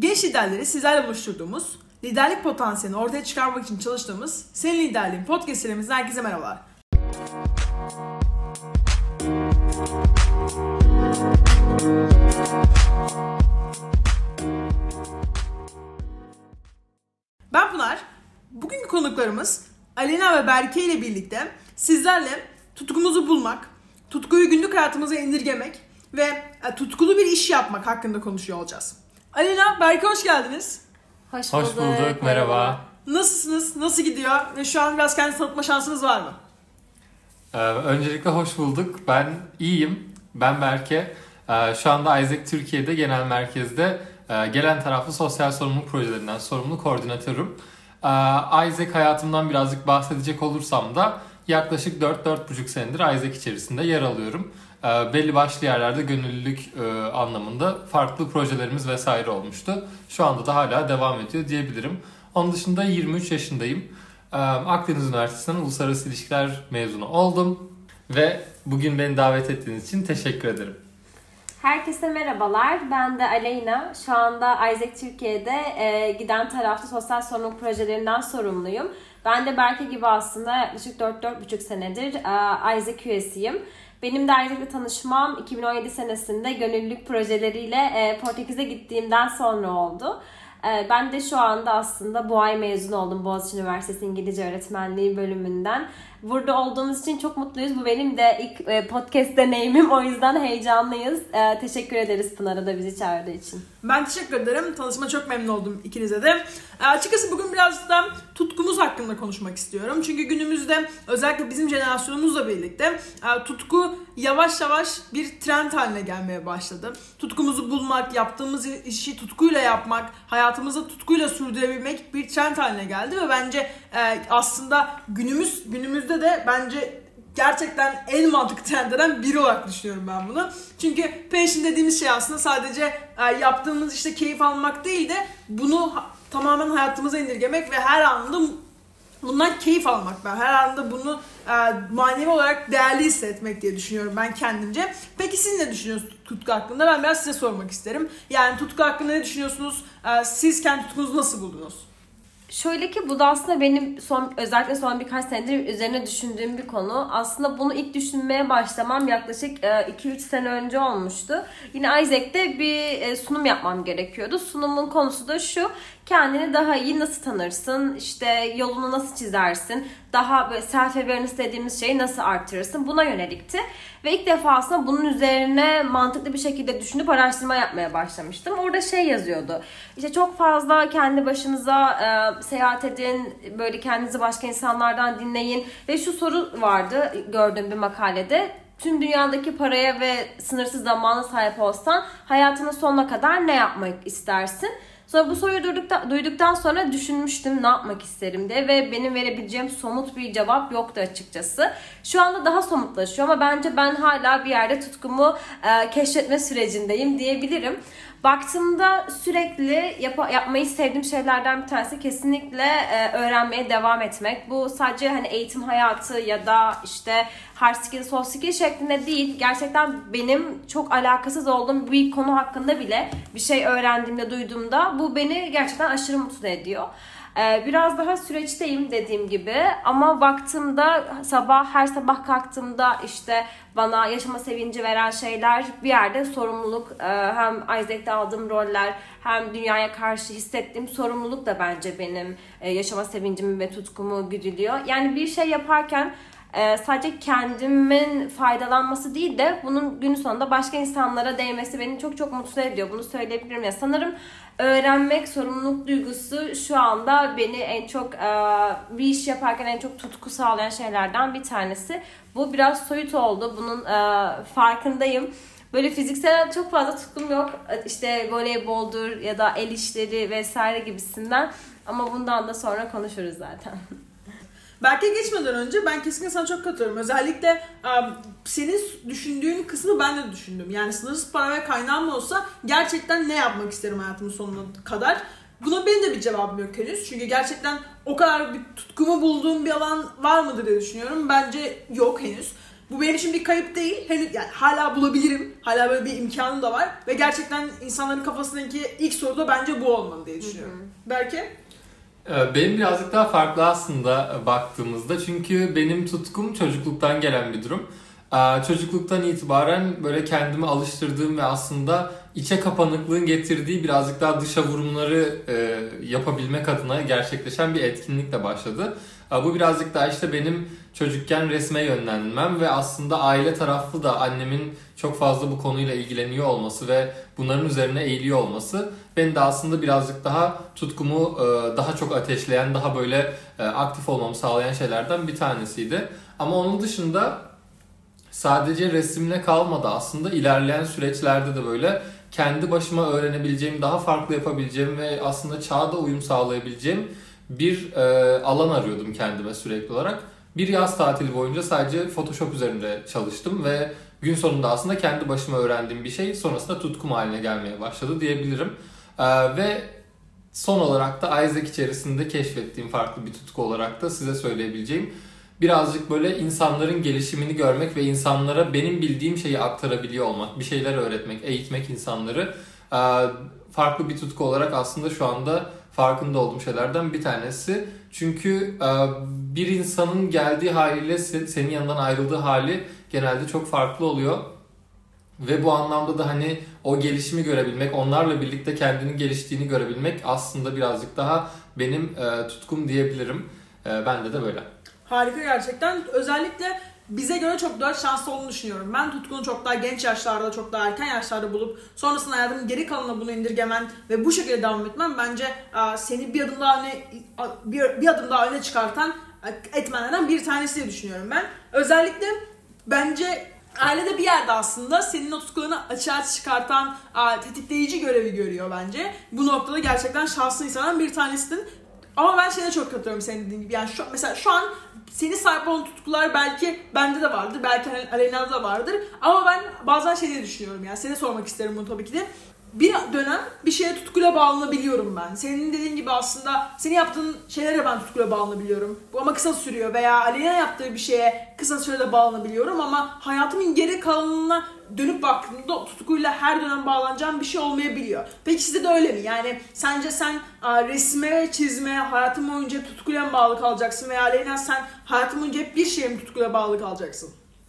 Genç liderleri sizlerle buluşturduğumuz, liderlik potansiyelini ortaya çıkarmak için çalıştığımız Senin Liderliğin podcast serimizden herkese merhabalar. Ben Pınar. Bugünkü konuklarımız Aleyna ve Berke ile birlikte sizlerle tutkumuzu bulmak, tutkuyu günlük hayatımıza indirgemek ve tutkulu bir iş yapmak hakkında konuşuyor olacağız. Aleyna, Berke hoş geldiniz. Hoş bulduk. Merhaba. Nasılsınız? Nasıl gidiyor? Ve şu an biraz kendinizi tanıtma şansınız var mı? Öncelikle hoş bulduk. Ben iyiyim. Ben Berke. Şu anda Isaac Türkiye'de genel merkezde gelen taraflı sosyal sorumluluk projelerinden sorumlu koordinatörüm. Isaac hayatımdan birazcık bahsedecek olursam da yaklaşık 4-4,5 senedir Isaac içerisinde yer alıyorum. Belli başlı yerlerde gönüllülük anlamında farklı projelerimiz vesaire olmuştu. Şu anda da hala devam ediyor diyebilirim. Onun dışında 23 yaşındayım. Akdeniz Üniversitesi'nden Uluslararası İlişkiler mezunu oldum. Ve bugün beni davet ettiğiniz için teşekkür ederim. Herkese merhabalar. Ben de Aleyna. Şu anda Isaac Türkiye'de giden tarafta sosyal sorumluluk projelerinden sorumluyum. Ben de Berke gibi aslında yaklaşık 4-4,5 senedir Isaac üyesiyim. Benim de Isaac'le tanışmam 2017 senesinde gönüllülük projeleriyle Portekiz'e gittiğimden sonra oldu. Ben de şu anda aslında bu ay mezun oldum Boğaziçi Üniversitesi İngilizce Öğretmenliği bölümünden. Burada olduğumuz için çok mutluyuz. Bu benim de ilk podcast deneyimim. O yüzden heyecanlıyız. Teşekkür ederiz Pınar'a da bizi çağırdığı için. Ben teşekkür ederim. Tanışma çok memnun oldum ikinize de. Açıkçası bugün biraz da tutkumuz hakkında konuşmak istiyorum. Çünkü günümüzde özellikle bizim jenerasyonumuzla birlikte tutku yavaş yavaş bir trend haline gelmeye başladı. Tutkumuzu bulmak, yaptığımız işi tutkuyla yapmak, hayatımızı tutkuyla sürdürebilmek bir trend haline geldi ve bence aslında günümüzde de bence gerçekten en mantıklı trendlerden biri olarak düşünüyorum ben bunu. Çünkü passion dediğimiz şey aslında sadece yaptığımız işte keyif almak değil de bunu tamamen hayatımıza indirgemek ve her anında bundan keyif almak. Ben her anında bunu manevi olarak değerli hissetmek diye düşünüyorum ben kendimce. Peki siz ne düşünüyorsunuz tutku hakkında? Ben biraz size sormak isterim. Yani tutku hakkında ne düşünüyorsunuz? Siz kendi tutkunuzu nasıl buldunuz? Şöyle ki bu da aslında benim özellikle son birkaç senedir üzerine düşündüğüm bir konu. Aslında bunu ilk düşünmeye başlamam yaklaşık 2-3 sene önce olmuştu. Yine Isaac'te bir sunum yapmam gerekiyordu. Sunumun konusu da şu: kendini daha iyi nasıl tanırsın, işte yolunu nasıl çizersin, daha böyle self-awareness dediğimiz şeyi nasıl artırırsın, buna yönelikti. Ve ilk defa aslında bunun üzerine mantıklı bir şekilde düşünüp araştırma yapmaya başlamıştım. Orada şey yazıyordu: İşte çok fazla kendi başınıza seyahat edin, böyle kendinizi başka insanlardan dinleyin. Ve şu soru vardı gördüğüm bir makalede: tüm dünyadaki paraya ve sınırsız zamana sahip olsan hayatının sonuna kadar ne yapmak istersin? Sonra bu soruyu duyduktan sonra düşünmüştüm ne yapmak isterim diye ve benim verebileceğim somut bir cevap yoktu açıkçası. Şu anda daha somutlaşıyor ama bence ben hala bir yerde tutkumu keşfetme sürecindeyim diyebilirim. Baktığımda sürekli yapmayı sevdiğim şeylerden bir tanesi kesinlikle öğrenmeye devam etmek. Bu sadece hani eğitim hayatı ya da işte hard skill, soft skill şeklinde değil. Gerçekten benim çok alakasız olduğum bir konu hakkında bile bir şey öğrendiğimde, duyduğumda bu beni gerçekten aşırı mutlu ediyor. Biraz daha süreçteyim dediğim gibi ama baktığımda her sabah kalktığımda işte bana yaşama sevinci veren şeyler bir yerde sorumluluk, hem Isaac'te aldığım roller hem dünyaya karşı hissettiğim sorumluluk da bence benim yaşama sevincimi ve tutkumu güdülüyor. Yani bir şey yaparken sadece kendimin faydalanması değil de bunun günün sonunda başka insanlara değmesi beni çok çok mutlu ediyor. Bunu söyleyebilirim ya. Sanırım öğrenmek, sorumluluk duygusu şu anda beni en çok bir iş yaparken en çok tutku sağlayan şeylerden bir tanesi. Bu biraz soyut oldu. Bunun farkındayım. Böyle fiziksel çok fazla tutkum yok. İşte voleyboldur ya da el işleri vesaire gibisinden. Ama bundan da sonra konuşuruz zaten. Berke geçmeden önce ben kesinlikle sana çok katılıyorum. Özellikle senin düşündüğün kısmı ben de düşündüm. Yani sınırsız para ve kaynağım olsa gerçekten ne yapmak isterim hayatımın sonuna kadar? Buna benim de bir cevabım yok henüz. Çünkü gerçekten o kadar bir tutkumu bulduğum bir alan var mıdır diye düşünüyorum. Bence yok henüz. Bu benim için bir kayıp değil. Henüz yani hala bulabilirim. Hala böyle bir imkanım da var. Ve gerçekten insanların kafasındaki ilk soru da bence bu olmalı diye düşünüyorum. Belki? Benim birazcık daha farklı aslında baktığımızda. Çünkü benim tutkum çocukluktan gelen bir durum. Çocukluktan itibaren böyle kendimi alıştırdığım ve aslında içe kapanıklığın getirdiği birazcık daha dışa vurumları yapabilmek adına gerçekleşen bir etkinlikle başladı. Bu birazcık daha işte benim çocukken resme yönlenmem ve aslında aile taraflı da annemin çok fazla bu konuyla ilgileniyor olması ve bunların üzerine eğiliyor olması beni de aslında birazcık daha tutkumu daha çok ateşleyen, daha böyle aktif olmamı sağlayan şeylerden bir tanesiydi. Ama onun dışında sadece resimle kalmadı aslında, ilerleyen süreçlerde de böyle kendi başıma öğrenebileceğim, daha farklı yapabileceğim ve aslında çağda uyum sağlayabileceğim bir alan arıyordum kendime sürekli olarak. Bir yaz tatili boyunca sadece Photoshop üzerinde çalıştım ve gün sonunda aslında kendi başıma öğrendiğim bir şey sonrasında tutkum haline gelmeye başladı diyebilirim. Ve son olarak da Isaac içerisinde keşfettiğim farklı bir tutku olarak da size söyleyebileceğim, birazcık böyle insanların gelişimini görmek ve insanlara benim bildiğim şeyi aktarabiliyor olmak, bir şeyler öğretmek, eğitmek insanları farklı bir tutku olarak aslında şu anda farkında olduğum şeylerden bir tanesi. Çünkü bir insanın geldiği haliyle senin yanından ayrıldığı hali genelde çok farklı oluyor. Ve bu anlamda da hani o gelişimi görebilmek, onlarla birlikte kendini geliştiğini görebilmek aslında birazcık daha benim tutkum diyebilirim. Bende de böyle. Harika gerçekten. Özellikle bize göre çok daha şanslı olduğunu düşünüyorum. Ben tutkunu çok daha genç yaşlarda, çok daha erken yaşlarda bulup sonrasında hayatımın geri kalanına bunu indirgemen ve bu şekilde devam etmem bence seni bir adım daha öne çıkartan etmenlerden bir tanesi diye düşünüyorum ben. Özellikle bence ailede bir yerde aslında senin o tutkularını açığa çıkartan tetikleyici görevi görüyor bence. Bu noktada gerçekten şanslı insanlardan bir tanesisin. Ama ben şeyde çok katılıyorum senin dediğin gibi. Yani mesela şu an senin sahip olan tutkular belki bende de vardır, belki Aleyna'da da vardır. Ama ben bazen şey diye düşünüyorum, yani seni sormak isterim bunu tabii ki de. Bir dönem bir şeye tutkuyla bağlanabiliyorum ben. Senin dediğin gibi aslında senin yaptığın şeylere ben tutkuyla bağlanabiliyorum. Bu ama kısa sürüyor veya Aleyna yaptığı bir şeye kısa sürede bağlanabiliyorum ama hayatımın geri kalanına dönüp baktığımda tutkuyla her dönem bağlanacağım bir şey olmayabiliyor. Peki sizde de öyle mi? Yani sence sen resme ve çizmeye hayatın boyunca tutkuyla mı bağlı kalacaksın veya Aleyna sen hayatın boyunca hep bir şeye mi tutkuyla bağlı kalacaksın?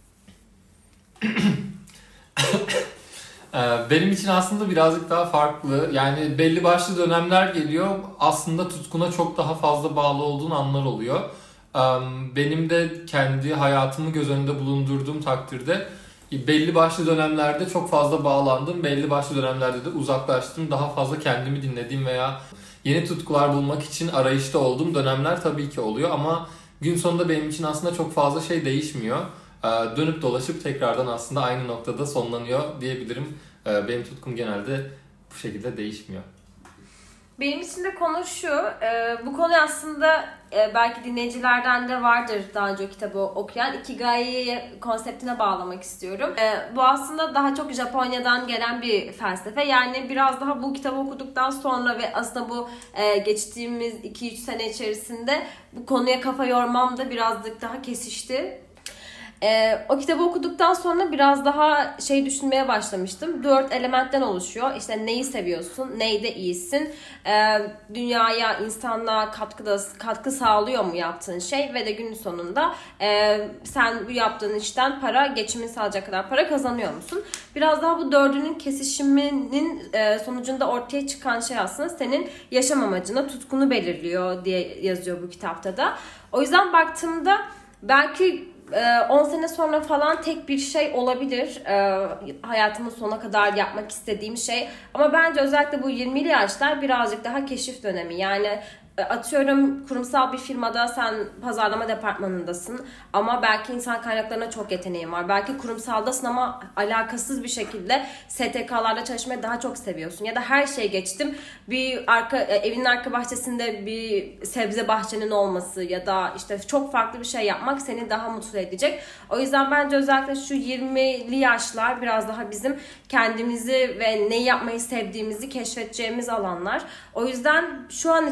Benim için aslında birazcık daha farklı. Yani belli başlı dönemler geliyor. Aslında tutkuna çok daha fazla bağlı olduğun anlar oluyor. Benim de kendi hayatımı göz önünde bulundurduğum takdirde belli başlı dönemlerde çok fazla bağlandım. Belli başlı dönemlerde de uzaklaştım. Daha fazla kendimi dinlediğim veya yeni tutkular bulmak için arayışta olduğum dönemler tabii ki oluyor. Ama gün sonunda benim için aslında çok fazla şey değişmiyor. Dönüp dolaşıp tekrardan aslında aynı noktada sonlanıyor diyebilirim. Benim tutkum genelde bu şekilde değişmiyor. Benim için de konu şu, bu konu aslında belki dinleyicilerden de vardır daha önce o kitabı okuyan, Ikigai konseptine bağlamak istiyorum. Bu aslında daha çok Japonya'dan gelen bir felsefe. Yani biraz daha bu kitabı okuduktan sonra ve aslında bu geçtiğimiz 2-3 sene içerisinde bu konuya kafa yormam da birazcık daha kesişti. O kitabı okuduktan sonra biraz daha düşünmeye başlamıştım. 4 elementten oluşuyor. İşte neyi seviyorsun, neyde iyisin, dünyaya, insanlığa katkı sağlıyor mu yaptığın şey ve de günün sonunda sen bu yaptığın işten geçimin sağlayacak kadar para kazanıyor musun? Biraz daha bu dördünün kesişiminin sonucunda ortaya çıkan şey aslında senin yaşam amacına, tutkunu belirliyor diye yazıyor bu kitapta da. O yüzden baktığımda belki 10 sene sonra falan tek bir şey olabilir hayatımın sonuna kadar yapmak istediğim şey. Ama bence özellikle bu 20'li yaşlar birazcık daha keşif dönemi. Yani atıyorum kurumsal bir firmada sen pazarlama departmanındasın ama belki insan kaynaklarına çok yeteneğin var. Belki kurumsaldasın ama alakasız bir şekilde STK'larda çalışmayı daha çok seviyorsun. Ya da her şeye geçtim, bir evinin arka bahçesinde bir sebze bahçenin olması ya da işte çok farklı bir şey yapmak seni daha mutlu edecek. O yüzden bence özellikle şu 20'li yaşlar biraz daha bizim kendimizi ve neyi yapmayı sevdiğimizi keşfedeceğimiz alanlar. O yüzden şu an için hayır.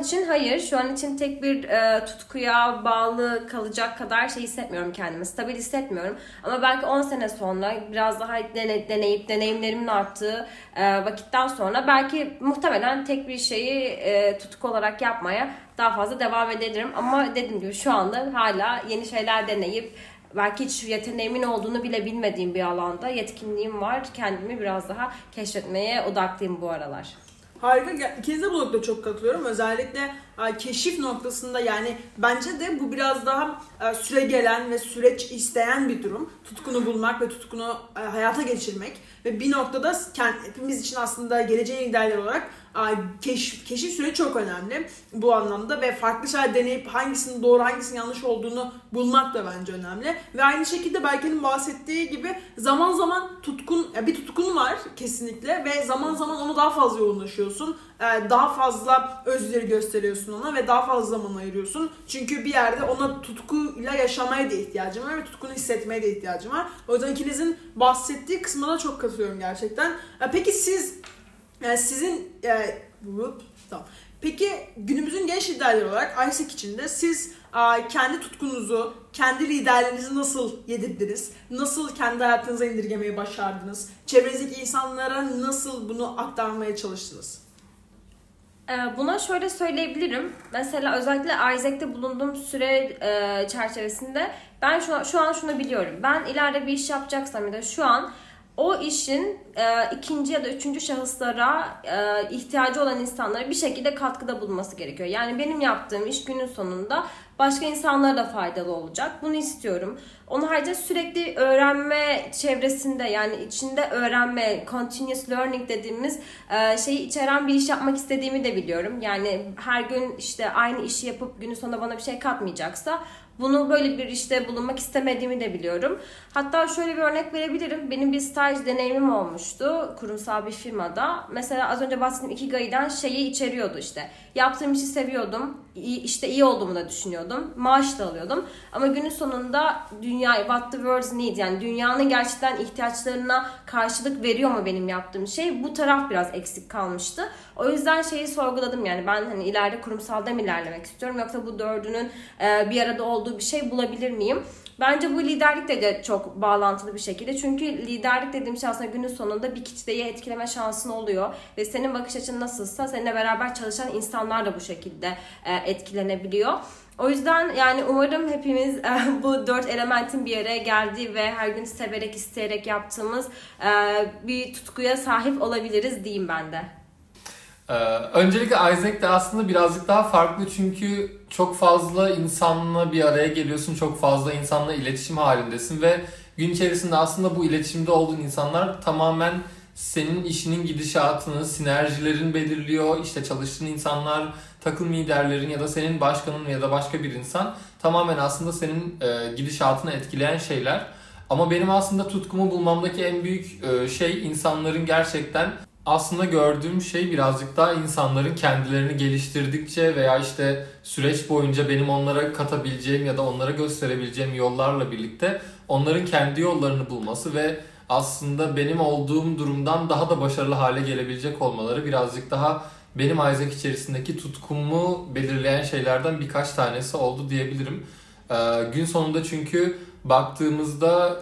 hayır, şu an için tek bir tutkuya bağlı kalacak kadar şey hissetmiyorum kendimi. Stabil hissetmiyorum. Ama belki 10 sene sonra biraz daha deneyip deneyimlerimin arttığı vakitten sonra belki muhtemelen tek bir şeyi tutku olarak yapmaya daha fazla devam edebilirim. Ama dediğim gibi şu anda hala yeni şeyler deneyip belki hiç yeteneğimin olduğunu bile bilmediğim bir alanda yetkinliğim var. Kendimi biraz daha keşfetmeye odaklıyım bu aralar. Harika. İkinize bu noktada çok katılıyorum. Özellikle keşif noktasında, yani bence de bu biraz daha süre gelen ve süreç isteyen bir durum. Tutkunu bulmak ve tutkunu hayata geçirmek. Ve bir noktada hepimiz için aslında geleceğin liderleri olarak keşif süreci çok önemli bu anlamda ve farklı şeyler deneyip hangisinin doğru hangisinin yanlış olduğunu bulmak da bence önemli. Ve aynı şekilde Berke'nin bahsettiği gibi zaman zaman bir tutkun var kesinlikle ve zaman zaman ona daha fazla yoğunlaşıyorsun. Daha fazla özveri gösteriyorsun ona ve daha fazla zaman ayırıyorsun. Çünkü bir yerde ona tutkuyla yaşamaya da ihtiyacım var ve tutkunu hissetmeye de ihtiyacım var. O yüzden ikinizin bahsettiği kısmına çok katılıyorum gerçekten. Peki tamam. Peki günümüzün genç liderleri olarak ISEC içinde siz kendi tutkunuzu, kendi liderlerinizi nasıl yedirdiniz? Nasıl kendi hayatınıza indirgemeyi başardınız? Çevrenizdeki insanlara nasıl bunu aktarmaya çalıştınız? Buna şöyle söyleyebilirim. Mesela özellikle Isaac'te bulunduğum süre çerçevesinde ben şu an şunu biliyorum. Ben ileride bir iş yapacaksam ya da şu an o işin ikinci ya da üçüncü şahıslara ihtiyacı olan insanlara bir şekilde katkıda bulunması gerekiyor. Yani benim yaptığım iş günün sonunda başka insanlara da faydalı olacak. Bunu istiyorum. Onun haricinde sürekli öğrenme çevresinde, yani içinde öğrenme, continuous learning dediğimiz şeyi içeren bir iş yapmak istediğimi de biliyorum. Yani her gün işte aynı işi yapıp günün sonunda bana bir şey katmayacaksa bunu böyle bir işte bulunmak istemediğimi de biliyorum. Hatta şöyle bir örnek verebilirim. Benim bir staj deneyimim olmuştu kurumsal bir firmada. Mesela az önce bahsettiğim Ikigai'den şeyi içeriyordu işte. Yaptığım işi seviyordum. İyi olduğumu da düşünüyordum. Maaş da alıyordum. Ama günün sonunda what the world needs, yani dünyanın gerçekten ihtiyaçlarına karşılık veriyor mu benim yaptığım şey? Bu taraf biraz eksik kalmıştı. O yüzden şeyi sorguladım, yani ben hani ileride kurumsalda mı ilerlemek istiyorum yoksa bu dördünün bir arada olduğu bir şey bulabilir miyim? Bence bu liderlikle de çok bağlantılı bir şekilde. Çünkü liderlik dediğim şey aslında günün sonunda bir kitleyi etkileme şansın oluyor. Ve senin bakış açın nasılsa seninle beraber çalışan insanlar da bu şekilde etkilenebiliyor. O yüzden yani umarım hepimiz bu 4 elementin bir araya geldiği ve her gün severek, isteyerek yaptığımız bir tutkuya sahip olabiliriz diyeyim ben de. Öncelikle Isaac de aslında birazcık daha farklı çünkü çok fazla insanla bir araya geliyorsun, çok fazla insanla iletişim halindesin ve gün içerisinde aslında bu iletişimde olduğun insanlar tamamen senin işinin gidişatını, sinerjilerin belirliyor. İşte çalıştığın insanlar, takım liderlerin ya da senin başkanın ya da başka bir insan tamamen aslında senin gidişatını etkileyen şeyler. Ama benim aslında tutkumu bulmamdaki en büyük şey insanların gerçekten aslında gördüğüm şey birazcık daha insanların kendilerini geliştirdikçe veya işte süreç boyunca benim onlara katabileceğim ya da onlara gösterebileceğim yollarla birlikte onların kendi yollarını bulması ve aslında benim olduğum durumdan daha da başarılı hale gelebilecek olmaları birazcık daha benim Isaac içerisindeki tutkumu belirleyen şeylerden birkaç tanesi oldu diyebilirim. Gün sonunda çünkü baktığımızda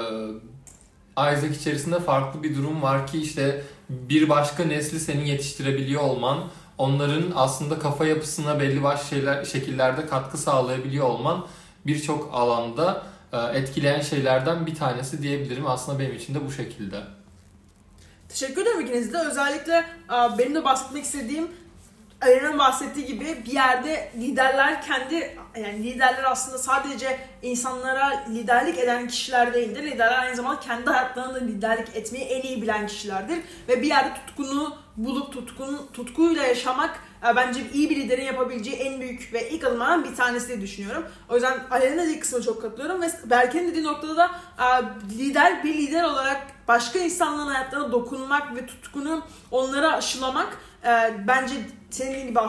Isaac içerisinde farklı bir durum var ki işte bir başka nesli senin yetiştirebiliyor olman, onların aslında kafa yapısına belli başlı şekillerde katkı sağlayabiliyor olman birçok alanda etkileyen şeylerden bir tanesi diyebilirim. Aslında benim için de bu şekilde. Teşekkür ederim ikiniz de. Özellikle benim de bahsetmek istediğim, Arena'nın bahsettiği gibi bir yerde liderler aslında sadece insanlara liderlik eden kişiler değildir. Liderler aynı zamanda kendi hayatlarında liderlik etmeyi en iyi bilen kişilerdir. Ve bir yerde tutkunu bulup tutkuyla yaşamak bence iyi bir liderin yapabileceği en büyük ve ilk adımlardan bir tanesi diye düşünüyorum. O yüzden Arena'nın dediği kısmına çok katılıyorum ve Berke'nin dediği noktada da bir lider olarak başka insanların hayatlarına dokunmak ve tutkunu onlara aşılamak bence senin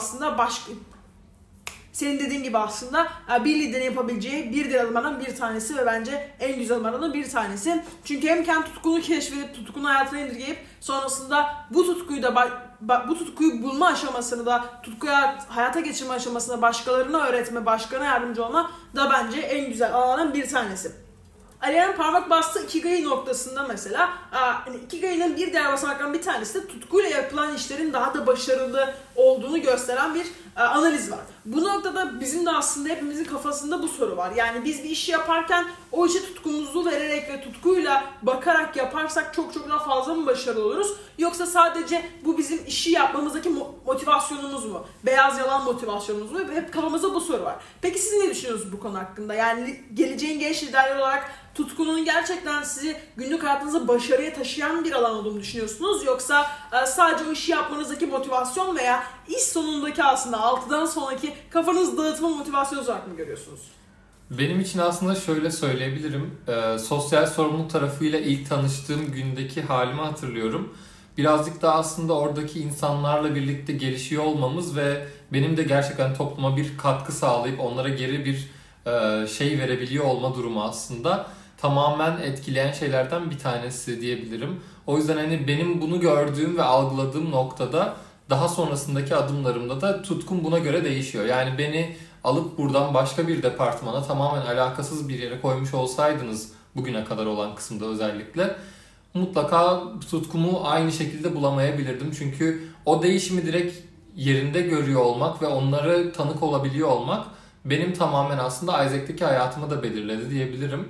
dediğin gibi aslında bir liderin yapabileceği bir diğer adımlardan bir tanesi ve bence en güzel adımlardan bir tanesi. Çünkü hem kendi tutkunu keşfedip tutkunu hayatına indirgeyip sonrasında bu tutkuyu da bu tutkuyu bulma aşamasını da, tutkuya hayata geçirme aşamasını başkalarına öğretme, başkalarına yardımcı olma da bence en güzel alanlardan bir tanesi. Aria'nın parmak bastığı Ikigai noktasında mesela, hani Ikigai'nin bir diğer basamaklarından bir tanesi de tutkuyla yapılan işlerin daha da başarılı olduğunu gösteren bir analiz var. Bu noktada bizim de aslında hepimizin kafasında bu soru var. Yani biz bir işi yaparken o işe tutkumuzu vererek ve tutkuyla bakarak yaparsak çok daha fazla mı başarılı oluruz? Yoksa sadece bu bizim işi yapmamızdaki motivasyonumuz mu? Beyaz yalan motivasyonumuz mu? Hep kafamızda bu soru var. Peki siz ne düşünüyorsunuz bu konu hakkında? Yani geleceğin genç liderleri olarak tutkunun gerçekten sizi günlük hayatınızda başarıya taşıyan bir alan olduğunu düşünüyorsunuz? Yoksa sadece o işi yapmanızdaki motivasyon veya iş sonundaki aslında 6'dan sonraki kafanız dağıtma motivasyonu olarak mı görüyorsunuz? Benim için aslında şöyle söyleyebilirim. Sosyal sorumluluk tarafıyla ilk tanıştığım gündeki halimi hatırlıyorum. Birazcık da aslında oradaki insanlarla birlikte gelişiyor olmamız ve benim de gerçekten topluma bir katkı sağlayıp onlara geri bir şey verebiliyor olma durumu aslında tamamen etkileyen şeylerden bir tanesi diyebilirim. O yüzden hani benim bunu gördüğüm ve algıladığım noktada daha sonrasındaki adımlarımda da tutkum buna göre değişiyor. Yani beni alıp buradan başka bir departmana tamamen alakasız bir yere koymuş olsaydınız bugüne kadar olan kısımda özellikle mutlaka tutkumu aynı şekilde bulamayabilirdim. Çünkü o değişimi direkt yerinde görüyor olmak ve onları tanık olabiliyor olmak benim tamamen aslında Isaac'teki hayatımı da belirledi diyebilirim.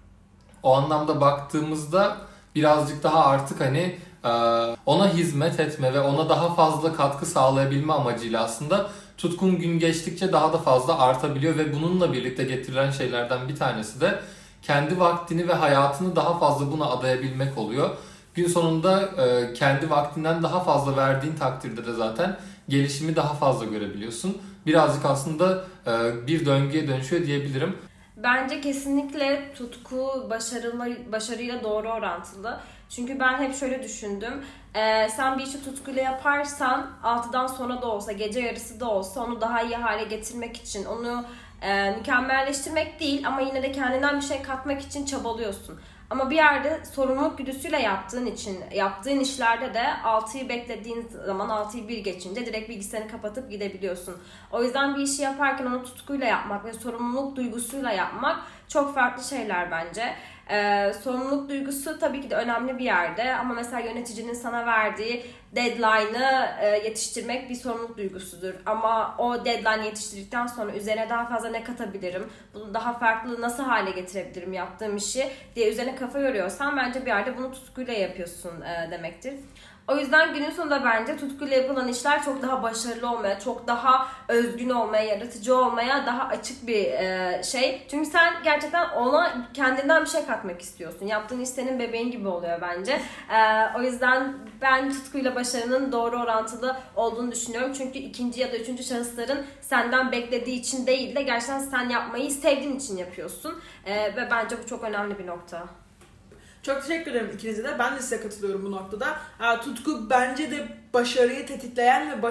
O anlamda baktığımızda birazcık daha artık hani ona hizmet etme ve ona daha fazla katkı sağlayabilme amacıyla aslında tutkun gün geçtikçe daha da fazla artabiliyor ve bununla birlikte getirilen şeylerden bir tanesi de kendi vaktini ve hayatını daha fazla buna adayabilmek oluyor. Gün sonunda kendi vaktinden daha fazla verdiğin takdirde de zaten gelişimi daha fazla görebiliyorsun. Birazcık aslında bir döngüye dönüşüyor diyebilirim. Bence kesinlikle tutku başarıyla doğru orantılı. Çünkü ben hep şöyle düşündüm. Sen bir işi tutkuyla yaparsan 6'dan sonra da olsa, gece yarısı da olsa onu daha iyi hale getirmek için, onu mükemmelleştirmek değil ama yine de kendinden bir şey katmak için çabalıyorsun. Ama bir yerde sorumluluk güdüsüyle yaptığın işlerde de 6'yı beklediğin zaman 6'yı bir geçince direkt bilgisayarını kapatıp gidebiliyorsun. O yüzden bir işi yaparken onu tutkuyla yapmak ve sorumluluk duygusuyla yapmak çok farklı şeyler bence. Sorumluluk duygusu tabii ki de önemli bir yerde ama mesela yöneticinin sana verdiği deadline'ı yetiştirmek bir sorumluluk duygusudur. Ama o deadline'ı yetiştirdikten sonra üzerine daha fazla ne katabilirim, bunu daha farklı nasıl hale getirebilirim yaptığım işi diye üzerine kafa yoruyorsan bence bir yerde bunu tutkuyla yapıyorsun demektir. O yüzden günün sonunda bence tutkuyla yapılan işler çok daha başarılı olmaya, çok daha özgün olmaya, yaratıcı olmaya daha açık bir şey. Çünkü sen gerçekten ona kendinden bir şey katmak istiyorsun. Yaptığın iş senin bebeğin gibi oluyor bence. O yüzden ben tutkuyla başarının doğru orantılı olduğunu düşünüyorum. Çünkü ikinci ya da üçüncü şahısların senden beklediği için değil de gerçekten sen yapmayı sevdiğin için yapıyorsun. Ve bence bu çok önemli bir nokta. Çok teşekkür ederim ikinize de. Ben de size katılıyorum bu noktada. Tutku bence de başarıyı tetikleyen ve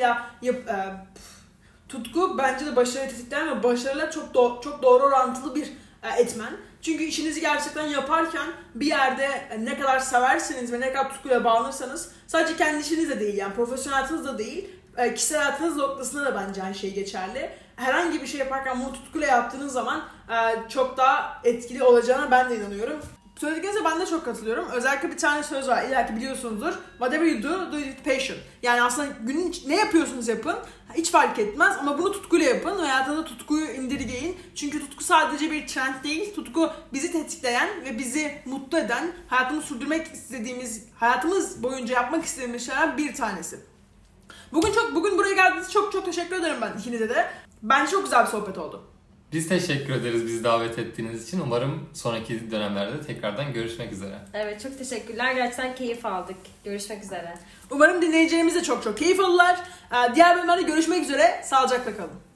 tutku bence de başarıyı tetikleyen ve başarıyla çok doğru orantılı bir etmen. Çünkü işinizi gerçekten yaparken bir yerde ne kadar severseniz ve ne kadar tutkuyla bağlanırsanız sadece kendi işiniz de değil, yani profesyonel hayatınız da değil, kişisel hayatınız noktasında da bence aynı şey geçerli. Herhangi bir şey yaparken bunu tutkuyla yaptığınız zaman çok daha etkili olacağına ben de inanıyorum. Söylediklerinize ben de çok katılıyorum. Özellikle bir tane söz var. İlla ki biliyorsunuzdur. Whatever you do, do it with passion. Yani aslında günün ne yapıyorsunuz yapın. Hiç fark etmez ama bunu tutkuyla yapın. Hayatınızda tutkuyu indirgeyin. Çünkü tutku sadece bir trend değil. Tutku bizi tetikleyen ve bizi mutlu eden, hayatımız boyunca yapmak istediğimiz şeyler bir tanesi. Bugün buraya geldiğiniz için çok teşekkür ederim ben ikinize de. Bence çok güzel bir sohbet oldu. Biz teşekkür ederiz bizi davet ettiğiniz için. Umarım sonraki dönemlerde tekrardan görüşmek üzere. Evet, çok teşekkürler. Gerçekten keyif aldık. Görüşmek üzere. Umarım dinleyicilerimiz de çok keyif alırlar. Diğer bölümlerde görüşmek üzere. Sağlıcakla kalın.